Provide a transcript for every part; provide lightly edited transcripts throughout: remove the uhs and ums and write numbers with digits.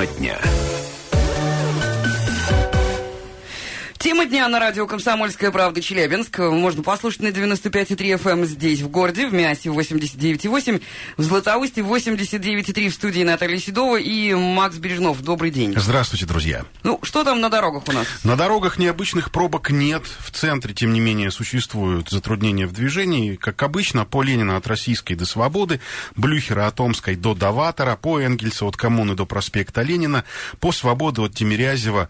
Тема дня. Тема дня на радио «Комсомольская правда» Челябинск. Можно послушать на 95,3 FM здесь, в городе, в Миасе 89,8, в Златоусте 89,3, в студии Наталья Седова и Макс Бережнов. Добрый день. Здравствуйте, друзья. Ну, что там на дорогах у нас? На дорогах необычных пробок нет. В центре, тем не менее, существуют затруднения в движении. Как обычно, по Ленина от Российской до Свободы, Блюхера от Омской до Доватора, по Энгельса от Коммуны до проспекта Ленина, по Свободы от Тимирязева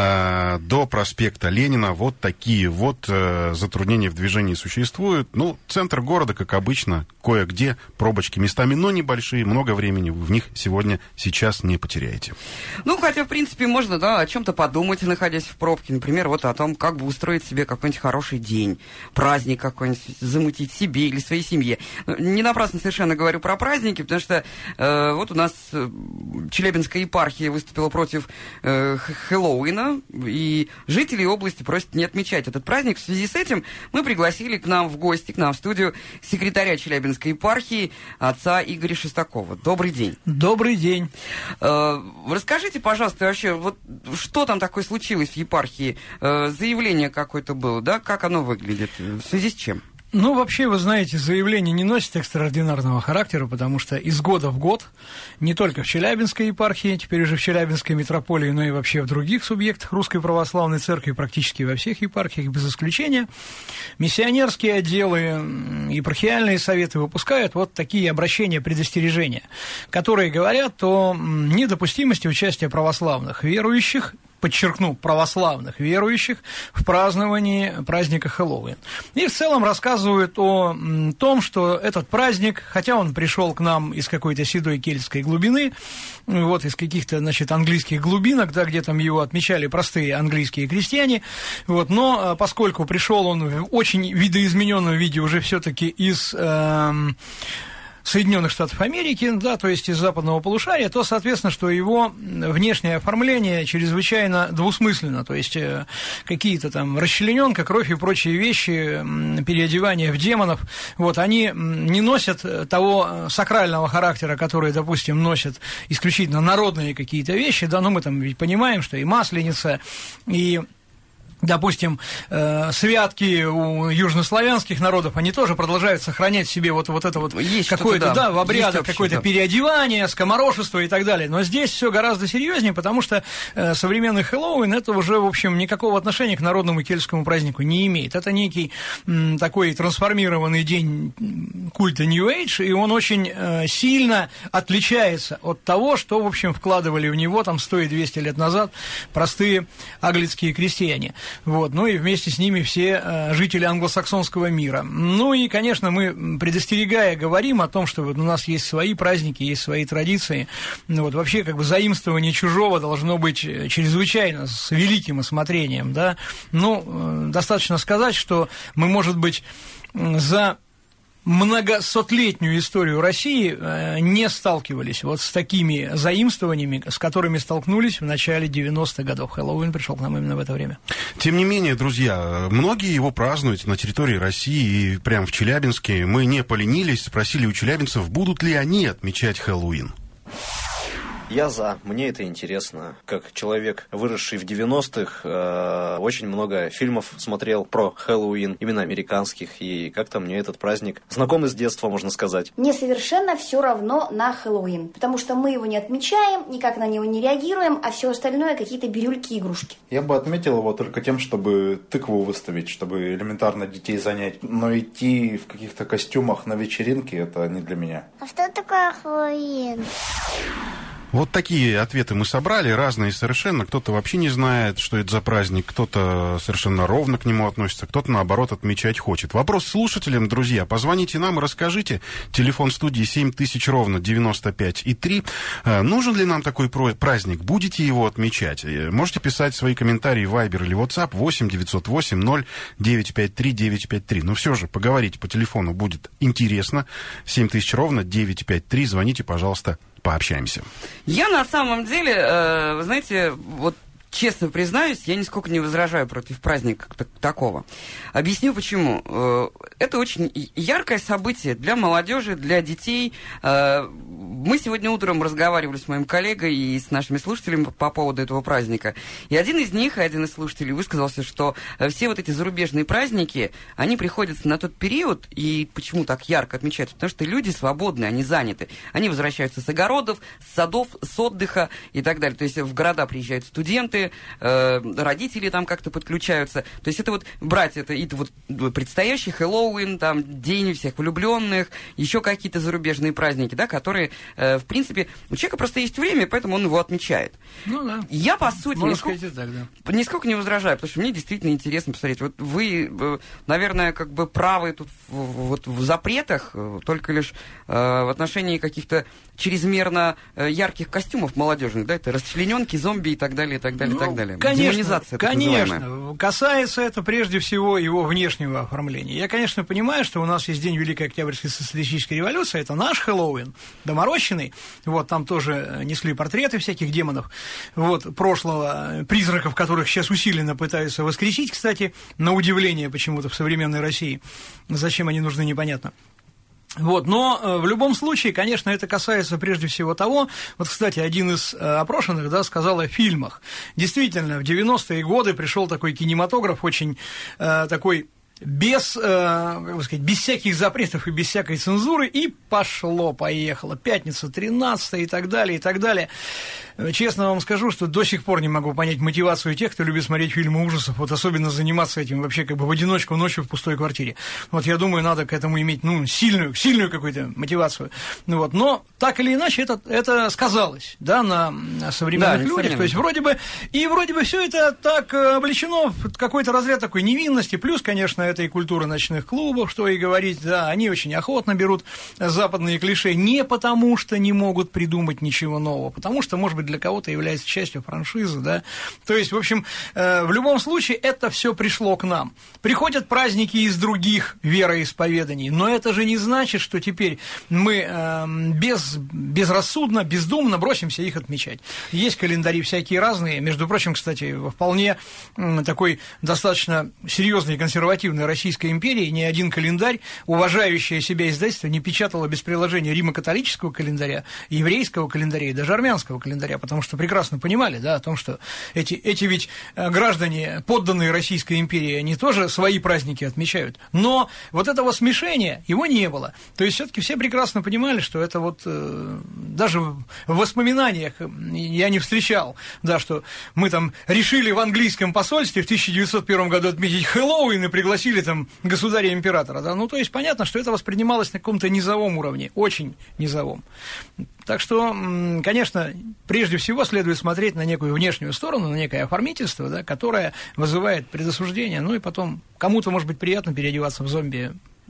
до проспекта Ленина. Вот такие вот затруднения в движении существуют. Ну, центр города, как обычно, кое-где пробочки местами, но небольшие, много времени вы в них сейчас не потеряете. Ну, хотя, в принципе, можно, да, о чем-то подумать, находясь в пробке. Например, вот о том, как бы устроить себе какой-нибудь хороший день, праздник какой-нибудь замутить себе или своей семье. Не напрасно совершенно говорю про праздники, потому что вот у нас Челябинская епархия выступила против Хэллоуина, и жители области просят не отмечать этот праздник. В связи с этим мы пригласили к нам в гости, к нам в студию секретаря Челябинской епархии, отца Игоря Шестакова. Добрый день. Добрый день. Расскажите, пожалуйста, вообще, вот что там такое случилось в епархии? Заявление какое-то было, да? Как оно выглядит? В связи с чем? Ну, вообще, вы знаете, заявление не носит экстраординарного характера, потому что из года в год, не только в Челябинской епархии, теперь уже в Челябинской митрополии, но и вообще в других субъектах Русской Православной Церкви, практически во всех епархиях, без исключения, миссионерские отделы, епархиальные советы выпускают вот такие обращения, предостережения, которые говорят о недопустимости участия православных верующих, подчеркну, православных верующих в праздновании праздника Хэллоуин. И в целом рассказывают о том, что этот праздник, хотя он пришел к нам из какой-то седой кельтской глубины, вот из каких-то, значит, английских глубинок, да, где там его отмечали простые английские крестьяне, вот, но поскольку пришел он в очень видоизмененном виде уже все-таки из Соединенных Штатов Америки, да, то есть из западного полушария, то, соответственно, что его внешнее оформление чрезвычайно двусмысленно, то есть какие-то там расчлененка, кровь и прочие вещи, переодевание в демонов, вот, они не носят того сакрального характера, который, допустим, носят исключительно народные какие-то вещи, да, но мы там ведь понимаем, что и Масленица, и допустим, святки у южнославянских народов, они тоже продолжают сохранять в себе вот это вот какое-то, да, в обрядах какое-то переодевание, скоморошество и так далее. Но здесь все гораздо серьезнее, потому что современный Хэллоуин это уже, в общем, никакого отношения к народному кельтскому празднику не имеет. Это некий такой трансформированный день культа New Age, и он очень сильно отличается от того, что, в общем, вкладывали в него там 100 и 200 лет назад простые аглицкие крестьяне. Вот, ну и вместе с ними все жители англосаксонского мира. Ну и, конечно, мы, предостерегая, говорим о том, что вот у нас есть свои праздники, есть свои традиции. Ну, вот, вообще, как бы, заимствование чужого должно быть чрезвычайно с великим осмотрением, да. Ну, достаточно сказать, что мы, может быть, за многосотлетнюю историю России не сталкивались вот с такими заимствованиями, с которыми столкнулись в начале 90-х годов. Хэллоуин пришел к нам именно в это время. Тем не менее, друзья, многие его празднуют на территории России, и прямо в Челябинске. Мы не поленились, спросили у челябинцев, будут ли они отмечать Хэллоуин. Я за. Мне это интересно. Как человек, выросший в 90-х, очень много фильмов смотрел про Хэллоуин, именно американских, и как-то мне этот праздник знакомый с детства, можно сказать. Мне совершенно все равно на Хэллоуин, потому что мы его не отмечаем, никак на него не реагируем, а все остальное какие-то бирюльки-игрушки. Я бы отметил его только тем, чтобы тыкву выставить, чтобы элементарно детей занять. Но идти в каких-то костюмах на вечеринке – это не для меня. А что такое Хэллоуин? Вот такие ответы мы собрали, разные совершенно. Кто-то вообще не знает, что это за праздник, кто-то совершенно ровно к нему относится, кто-то, наоборот, отмечать хочет. Вопрос слушателям, друзья. Позвоните нам и расскажите. Телефон студии 7000 ровно 95,3. Нужен ли нам такой праздник? Будете его отмечать? Можете писать свои комментарии в Viber или WhatsApp 8 908 0953 953. Но все же поговорить по телефону будет интересно. 7000 ровно 953. Звоните, пожалуйста, пообщаемся. Я на самом деле, вы знаете, вот честно признаюсь, я нисколько не возражаю против праздника такого. Объясню почему. Это очень яркое событие для молодежи, для детей. Мы сегодня утром разговаривали с моим коллегой и с нашими слушателями по поводу этого праздника. И один из слушателей высказался, что все вот эти зарубежные праздники, они приходятся на тот период, и почему так ярко отмечаются? Потому что люди свободны, они заняты. Они возвращаются с огородов, с садов, с отдыха и так далее. То есть в города приезжают студенты, родители там как-то подключаются. То есть это вот брать это вот предстоящий Хэллоуин, там День всех влюбленных, еще какие-то зарубежные праздники, да, которые, в принципе, у человека просто есть время, поэтому он его отмечает. Ну да. Я, по сути, нисколько не возражаю, потому что мне действительно интересно посмотреть. Вот вы, наверное, как бы правы тут вот в запретах, только лишь в отношении каких-то чрезмерно ярких костюмов молодежных, да, это расчлененки, зомби и так далее, и так далее, и так далее. Демонизация, конечно. Касается это прежде всего его внешнего оформления. Я, конечно, понимаю, что у нас есть День Великой Октябрьской социалистической революции, это наш Хэллоуин, доморощенный, вот, там тоже несли портреты всяких демонов, вот, прошлого, призраков, которых сейчас усиленно пытаются воскресить, кстати, на удивление почему-то в современной России. Зачем они нужны, непонятно. Вот, но в любом случае, конечно, это касается прежде всего того, вот, кстати, один из опрошенных, да, сказал о фильмах. Действительно, в 90-е годы пришел такой кинематограф, очень такой без, как бы сказать, без всяких запретов и без всякой цензуры, и пошло-поехало. Пятница 13 и так далее, и так далее. Честно вам скажу, что до сих пор не могу понять мотивацию тех, кто любит смотреть фильмы ужасов, вот особенно заниматься этим вообще как бы в одиночку ночью в пустой квартире. Вот я думаю, надо к этому иметь, сильную какую-то мотивацию. Ну, вот. Но так или иначе это сказалось, да, на современных людях. То есть вроде бы все это так облечено в какой-то разряд такой невинности, плюс, конечно, это и культура ночных клубов, что и говорить, да, они очень охотно берут западные клише не потому, что не могут придумать ничего нового, потому что, может быть, для кого-то является частью франшизы, да. То есть, в общем, в любом случае это все пришло к нам. Приходят праздники из других вероисповеданий, но это же не значит, что теперь мы безрассудно, бездумно бросимся их отмечать. Есть календари всякие разные, между прочим, кстати, вполне такой достаточно серьезной и консервативной Российской империи ни один календарь, уважающее себя издательство, не печатало без приложения римо-католического календаря, еврейского календаря и даже армянского календаря, потому что прекрасно понимали, да, о том, что эти ведь граждане, подданные Российской империи, они тоже свои праздники отмечают. Но вот этого смешения, его не было. То есть все-таки все прекрасно понимали, что это вот даже в воспоминаниях я не встречал, да, что мы там решили в английском посольстве в 1901 году отметить Хэллоуин и пригласили там государя-императора, да, ну, то есть понятно, что это воспринималось на каком-то низовом уровне, очень низовом. Так что, конечно, прежде всего следует смотреть на некую внешнюю сторону, на некое оформительство, да, которое вызывает предосуждение, ну и потом кому-то, может быть, приятно переодеваться в зомби.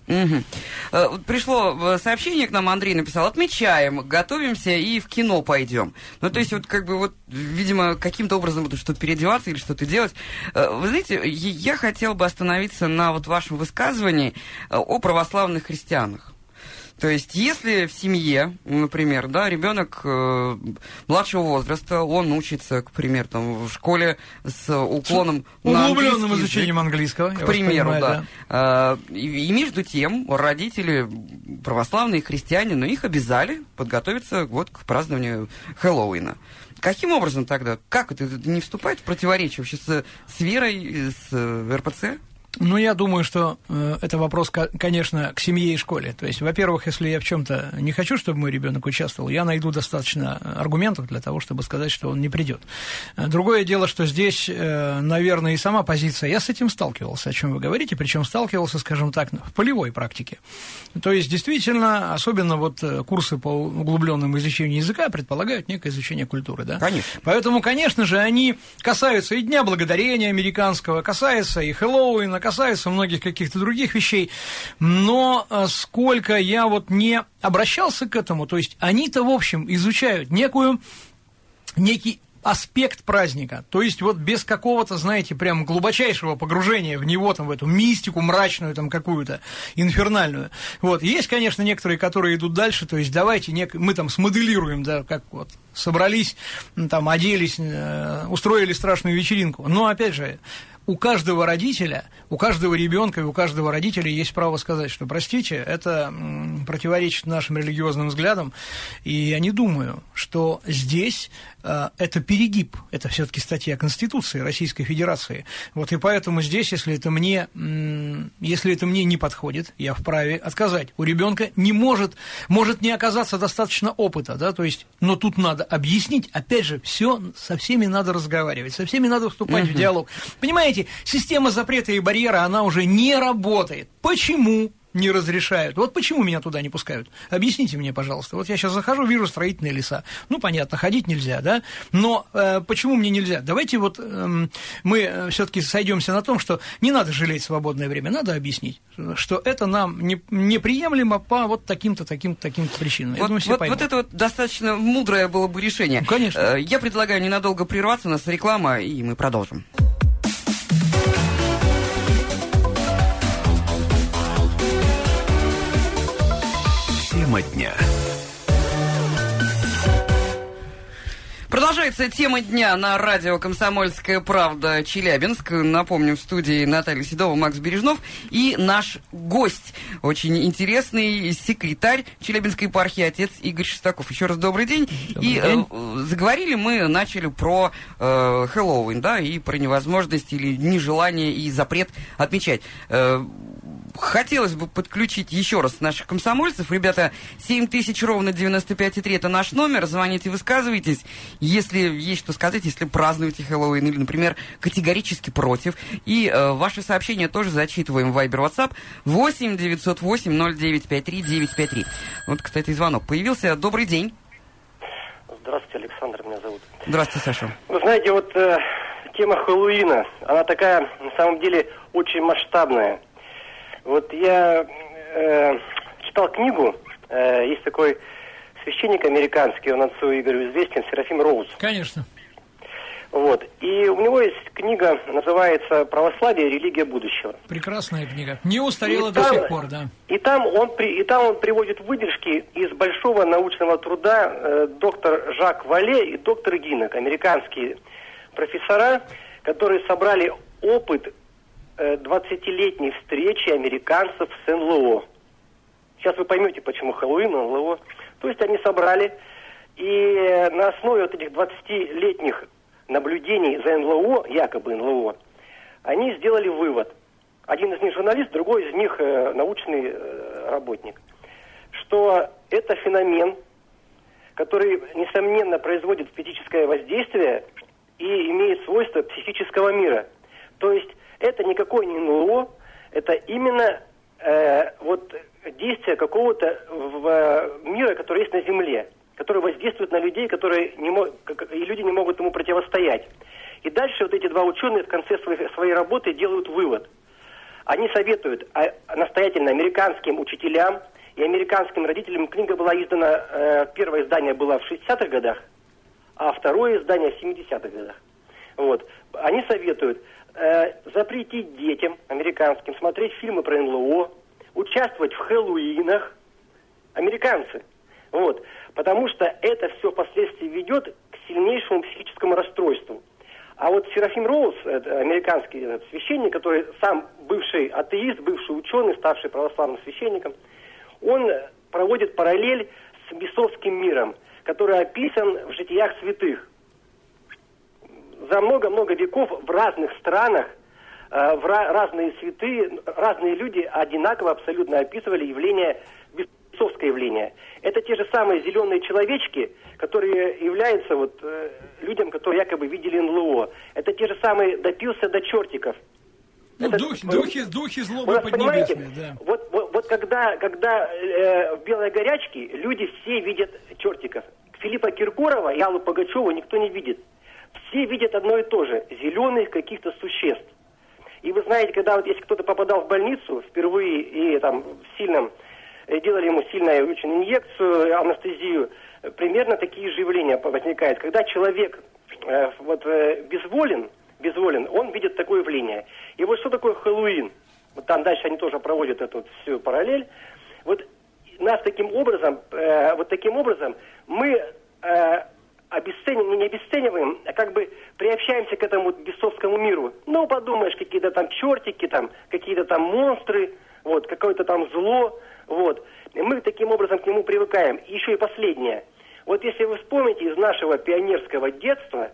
Угу. Пришло сообщение к нам, Андрей написал: отмечаем, готовимся и в кино пойдем. Ну, то есть, вот как бы вот, видимо, каким-то образом что-то переодеваться или что-то делать. Вы знаете, я хотел бы остановиться на вот вашем высказывании о православных христианах. То есть, если в семье, например, да, ребенок младшего возраста, он учится, к примеру, там, в школе с уклоном на углубленным изучением английского, к примеру, понимаю, да. И между тем родители православные христиане, но их обязали подготовиться вот к празднованию Хэллоуина. Каким образом тогда? Как это не вступает в противоречие вообще с верой, с РПЦ? Ну, я думаю, что это вопрос, конечно, к семье и школе. То есть, во-первых, если я в чем-то не хочу, чтобы мой ребенок участвовал, я найду достаточно аргументов для того, чтобы сказать, что он не придет. Другое дело, что здесь, наверное, и сама позиция. Я с этим сталкивался, о чем вы говорите, причем сталкивался, скажем так, в полевой практике. То есть, действительно, особенно вот курсы по углубленному изучению языка предполагают некое изучение культуры, да? Конечно. Поэтому, конечно же, они касаются и Дня Благодарения американского, касаются и Хэллоуина, касается многих каких-то других вещей, но сколько я вот не обращался к этому, то есть они-то, в общем, изучают некий аспект праздника, то есть вот без какого-то, знаете, прям глубочайшего погружения в него, там, в эту мистику мрачную, там, какую-то инфернальную. Вот, есть, конечно, некоторые, которые идут дальше, то есть давайте мы там смоделируем, да, как вот собрались, там, оделись, устроили страшную вечеринку, но, опять же, у каждого родителя, у каждого ребенка и у каждого родителя есть право сказать, что, простите, это противоречит нашим религиозным взглядам, и я не думаю, что здесь это перегиб, это все-таки статья Конституции Российской Федерации. Вот и поэтому здесь, если это мне не подходит, я вправе отказать. У ребенка может не оказаться достаточно опыта, да, то есть, но тут надо объяснить, опять же, все со всеми надо разговаривать, со всеми надо вступать в диалог. Понимаете, система запрета и барьера, она уже не работает. Почему не разрешают? Вот почему меня туда не пускают? Объясните мне, пожалуйста. Вот я сейчас захожу, вижу строительные леса. Ну, понятно, ходить нельзя, да? Но почему мне нельзя? Давайте вот мы все-таки сойдемся на том, что не надо жалеть свободное время, надо объяснить, что это нам неприемлемо по вот таким-то причинам. Я думаю, все поймут. Вот это вот достаточно мудрое было бы решение. Ну, конечно. Я предлагаю ненадолго прерваться, у нас реклама, и мы продолжим. Тема дня. Продолжается тема дня на радио «Комсомольская правда» Челябинск. Напомню, в студии Наталья Седова, Макс Бережнов и наш гость, очень интересный секретарь Челябинской епархии, отец Игорь Шестаков. Еще раз добрый день. Заговорили мы, начали про Хэллоуин, да, и про невозможность или нежелание и запрет отмечать. Хотелось бы подключить еще раз наших комсомольцев. Ребята, 7000 ровно 95,3 это наш номер. Звоните, высказывайтесь. Если есть что сказать, если празднуете Хэллоуин или, например, категорически против. И ваши сообщения тоже зачитываем в Viber, WhatsApp 8 908 0953 953. Вот, кстати, звонок появился. Добрый день. Здравствуйте, Александр меня зовут. Здравствуйте, Саша. Вы знаете, вот тема Хэллоуина, она такая, на самом деле, очень масштабная. Вот я читал книгу, есть такой священник американский, он отцу Игорю известен, Серафим Роуз. Конечно. Вот. И у него есть книга, называется «Православие. Религия будущего». Прекрасная книга. Не устарела до сих пор, да. И там он приводит выдержки из большого научного труда доктор Жак Вале и доктор Гинек, американские профессора, которые собрали опыт 20-летней встречи американцев с НЛО. Сейчас вы поймете, почему Хэллоуин, НЛО. То есть они собрали, и на основе вот этих 20-летних наблюдений за НЛО, якобы НЛО, они сделали вывод. Один из них журналист, другой из них научный работник. Что это феномен, который, несомненно, производит физическое воздействие и имеет свойства психического мира. То есть это никакой не НЛО, это именно действие какого-то мира, который есть на Земле, который воздействует на людей, и люди не могут ему противостоять. И дальше вот эти два ученых в конце своей работы делают вывод. Они советуют настоятельно американским учителям и американским родителям. Книга была издана, первое издание было в 60-х годах, а второе издание в 70-х годах. Вот. Они советуют запретить детям американским смотреть фильмы про НЛО, участвовать в Хэллоуинах. Американцы. Вот. Потому что это все впоследствии ведет к сильнейшему психическому расстройству. А вот Серафим Роуз, американский священник, который сам бывший атеист, бывший ученый, ставший православным священником, он проводит параллель с бесовским миром, который описан в житиях святых. За много-много веков в разных странах разные святые, разные люди одинаково абсолютно описывали бесовское явление. Это те же самые зеленые человечки, которые являются людям, которые якобы видели НЛО. Это те же самые «допился до чертиков». Ну, духи злобы поднебесные, да. Вот когда в белой горячке люди все видят чертиков. Филиппа Киркорова и Аллу Пугачеву никто не видит. Все видят одно и то же – зеленых каких-то существ. И вы знаете, когда если кто-то попадал в больницу впервые и делали ему сильную очень инъекцию, анестезию, примерно такие же явления возникают. Когда человек безволен, он видит такое явление. И вот что такое Хэллоуин? Вот там дальше они тоже проводят эту всю параллель. Вот нас таким образом мы не обесцениваем, а как бы приобщаемся к этому бесовскому миру. Ну, подумаешь, какие-то там чертики, там, какие-то там монстры, вот, какое-то там зло, вот. И мы таким образом к нему привыкаем. И еще и последнее. Вот если вы вспомните из нашего пионерского детства,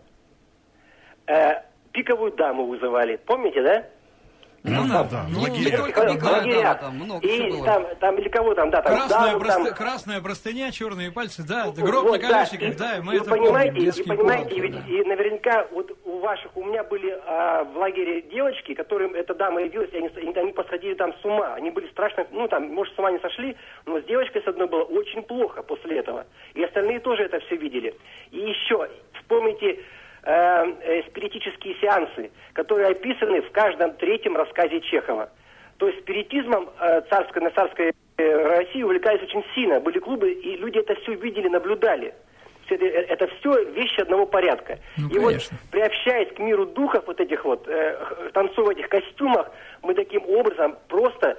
пиковую даму вызывали. Помните, да? Ну, да, в лагерях. Там много и всего было. там или кого там, да, там красная простыня, черные пальцы, да, гроб на колесиках, да, и мы это понимаете, помним. и понимаете, и наверняка вот у меня были в лагере девочки, которым эта дама явилась, и они посходили там с ума, они были страшно, ну там, может, с ума не сошли, но с девочкой с одной было очень плохо после этого, и остальные тоже это все видели. И еще, вспомните спиритические сеансы, которые описаны в каждом третьем рассказе Чехова. То есть спиритизмом на царской России увлекались очень сильно. Были клубы, и люди это все видели, наблюдали. Это все вещи одного порядка. Ну, и конечно. вот, приобщаясь к миру духов, вот этих вот, танцуя в этих костюмах, мы таким образом просто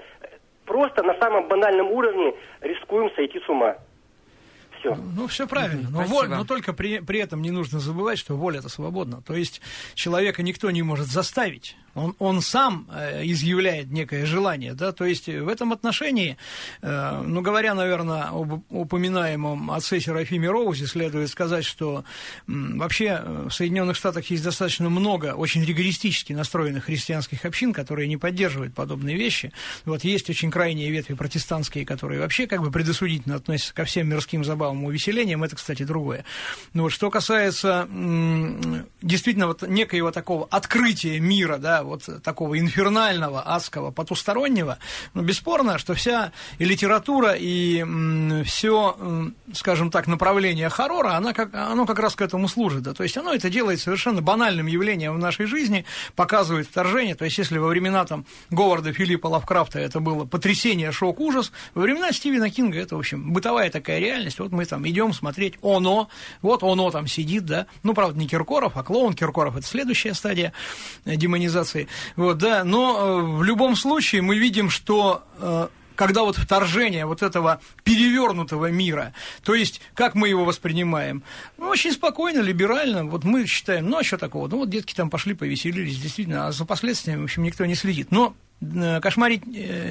на самом банальном уровне рискуем сойти с ума. Все. Ну, все правильно. Но только при этом не нужно забывать, что воля-то свободна. То есть человека никто не может заставить. Он сам изъявляет некое желание. Да? То есть в этом отношении, говоря, наверное, об упоминаемом отце Серафиме Роузе, следует сказать, что вообще в Соединенных Штатах есть достаточно много очень ригористически настроенных христианских общин, которые не поддерживают подобные вещи. Вот есть очень крайние ветви протестантские, которые вообще как бы предосудительно относятся ко всем мирским забавам и увеселениям. Это, кстати, другое. Но вот что касается действительно вот некоего такого открытия мира, да, вот такого инфернального, адского, потустороннего, бесспорно, что вся и литература, и все, скажем так, направление хоррора, оно как раз к этому служит. Да? То есть оно это делает совершенно банальным явлением в нашей жизни, показывает вторжение. То есть если во времена там Говарда Филиппа Лавкрафта это было потрясение, шок, ужас, во времена Стивена Кинга это, в общем, бытовая такая реальность. Вот мы там идем смотреть оно там сидит, да, правда, не Киркоров, а клоун Киркоров, это следующая стадия демонизации. Вот, да, но в любом случае мы видим, что когда вот вторжение вот этого перевернутого мира, то есть как мы его воспринимаем, очень спокойно, либерально, вот мы считаем, а что такого, вот детки там пошли, повеселились, действительно, а за последствиями, в общем, никто не следит. Но кошмарить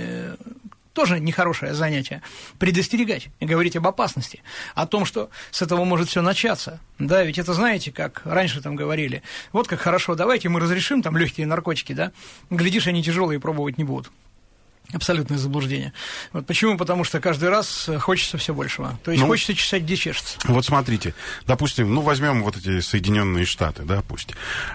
тоже нехорошее занятие. Предостерегать и говорить об опасности, о том, что с этого может все начаться. Да, ведь это, знаете, как раньше там говорили, вот как хорошо, давайте мы разрешим там легкие наркотики, да, глядишь, они тяжелые пробовать не будут. Абсолютное заблуждение. Вот почему? Потому что каждый раз хочется все большего. То есть хочется чесать, где чешется. Вот смотрите, допустим, возьмем вот эти Соединенные Штаты, да, пусть.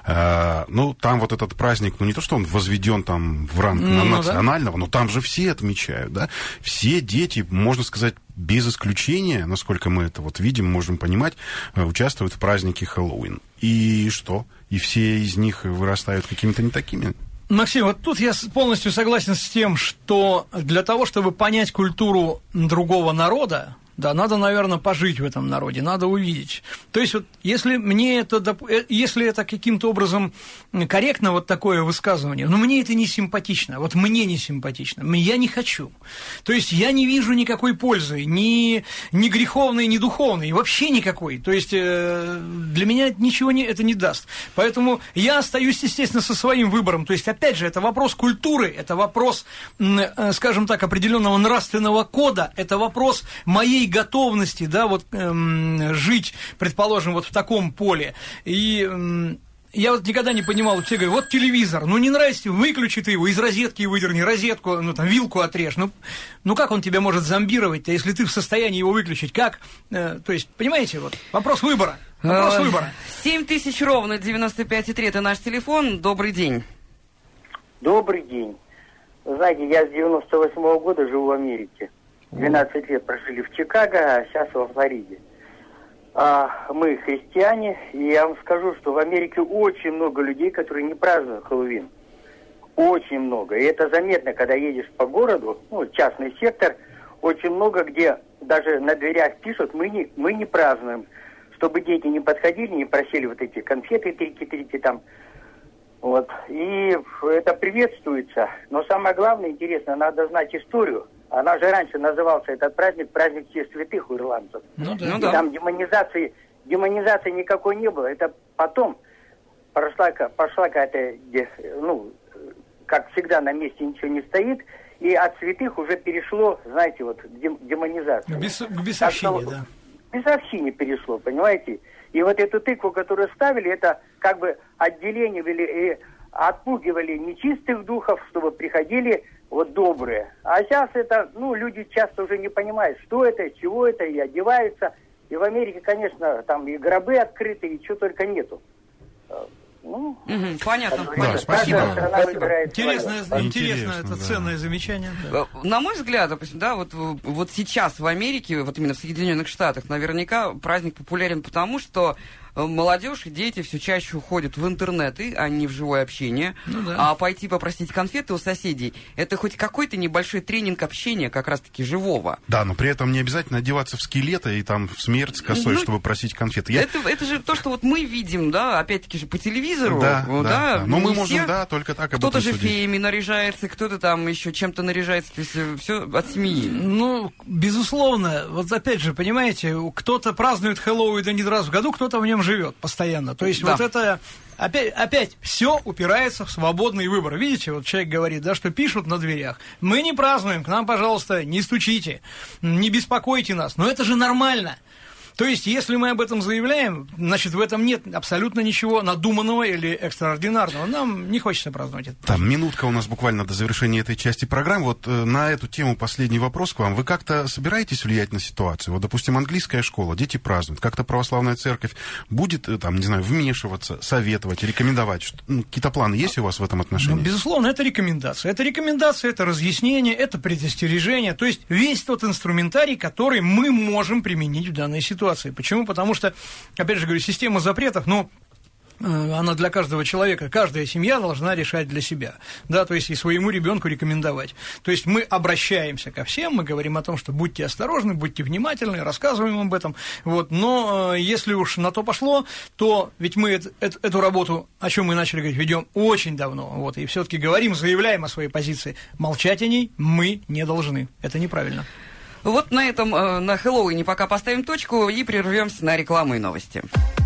Там вот этот праздник, не то, что он возведен там в ранг национального, но там же все отмечают, да. Все дети, можно сказать, без исключения, насколько мы это вот видим, можем понимать, участвуют в празднике Хэллоуин. И что? И все из них вырастают какими-то не такими? Максим, вот тут я полностью согласен с тем, что для того, чтобы понять культуру другого народа, да, надо, наверное, пожить в этом народе, надо увидеть. То есть, вот, если это каким-то образом корректно, вот такое высказывание, но мне это не симпатично, вот мне не симпатично, я не хочу. То есть, я не вижу никакой пользы, ни греховной, ни духовной, вообще никакой. То есть, для меня ничего это не даст. Поэтому я остаюсь, естественно, со своим выбором. То есть, опять же, это вопрос культуры, это вопрос, скажем так, определенного нравственного кода, это вопрос моей готовности, да, вот жить, предположим, вот в таком поле. И я вот никогда не понимал, все говорят, вот телевизор, не нравится, выключи ты его, из розетки выдерни, розетку, вилку отрежь. Как он тебя может зомбировать-то, если ты в состоянии его выключить? Как? То есть, понимаете, вот вопрос выбора. 7000 ровно 95,3 это наш телефон. Добрый день. Добрый день. Вы знаете, я с 98-го года живу в Америке. 12 лет прожили в Чикаго, а сейчас во Флориде. Мы христиане, и я вам скажу, что в Америке очень много людей, которые не празднуют Хэллоуин. Очень много. И это заметно, когда едешь по городу, частный сектор, очень много, где даже на дверях пишут, мы не празднуем. Чтобы дети не подходили, не просили вот эти конфеты, трики там. Вот. И это приветствуется. Но самое главное, интересно, надо знать историю. Она же раньше назывался этот праздник всех святых у ирландцев. И там демонизации демонизации никакой не было. Это потом пошла какая-то, ну, как всегда, на месте ничего не стоит, и от святых уже перешло, знаете, вот, к демонизации. К бесовщине, да. К бесовщине перешло, понимаете? И вот эту тыкву, которую ставили, это как бы отделение и отпугивали нечистых духов, чтобы приходили вот добрые. А сейчас это, ну, люди часто уже не понимают, что это, чего это, и одеваются. И в Америке, конечно, там и гробы открыты, и чего только нету. Ну, понятно. Да, спасибо. Интересно, это ценное замечание. Да. На мой взгляд, допустим, да, вот сейчас в Америке, вот именно в Соединенных Штатах, наверняка праздник популярен потому, что молодежь и дети все чаще уходят в интернеты, а не в живое общение. Ну, да. А пойти попросить конфеты у соседей — это хоть какой-то небольшой тренинг общения, как раз-таки живого. Да, но при этом не обязательно одеваться в скелета и там в смерть с косой, чтобы просить конфеты. Это же то, что вот мы видим, да, опять-таки же по телевизору. Да. Но мы можем, только так об этом Кто-то же судить. феями наряжается, кто-то там еще чем-то наряжается, то есть все от семьи. Ну, безусловно, вот опять же, понимаете, кто-то празднует Хэллоуин один раз в году, кто-то в нем живет постоянно. То есть вот это опять все упирается в свободный выбор. Видите, вот человек говорит, да, что пишут на дверях: мы не празднуем, к нам, пожалуйста, не стучите, не беспокойте нас. Но это же нормально. То есть, если мы об этом заявляем, значит, в этом нет абсолютно ничего надуманного или экстраординарного. Нам не хочется праздновать это. Там минутка у нас буквально до завершения этой части программы. Вот на эту тему последний вопрос к вам. Вы как-то собираетесь влиять на ситуацию? Вот, допустим, английская школа, дети празднуют. Как-то православная церковь будет, там, не знаю, вмешиваться, советовать, рекомендовать? Какие-то планы есть у вас в этом отношении? Ну, безусловно, это рекомендация. Это рекомендация, это разъяснение, это предостережение. То есть, весь тот инструментарий, который мы можем применить в данной ситуации. Почему? Потому что, опять же говорю, система запретов, она для каждого человека, каждая семья должна решать для себя, да, то есть и своему ребенку рекомендовать. То есть мы обращаемся ко всем, мы говорим о том, что будьте осторожны, будьте внимательны, рассказываем об этом, вот, но если уж на то пошло, то ведь мы эту работу, о чем мы начали говорить, ведем очень давно, вот, и все-таки говорим, заявляем о своей позиции, молчать о ней мы не должны, это неправильно. Вот на этом, на Хэллоуине пока поставим точку и прервемся на рекламу и новости.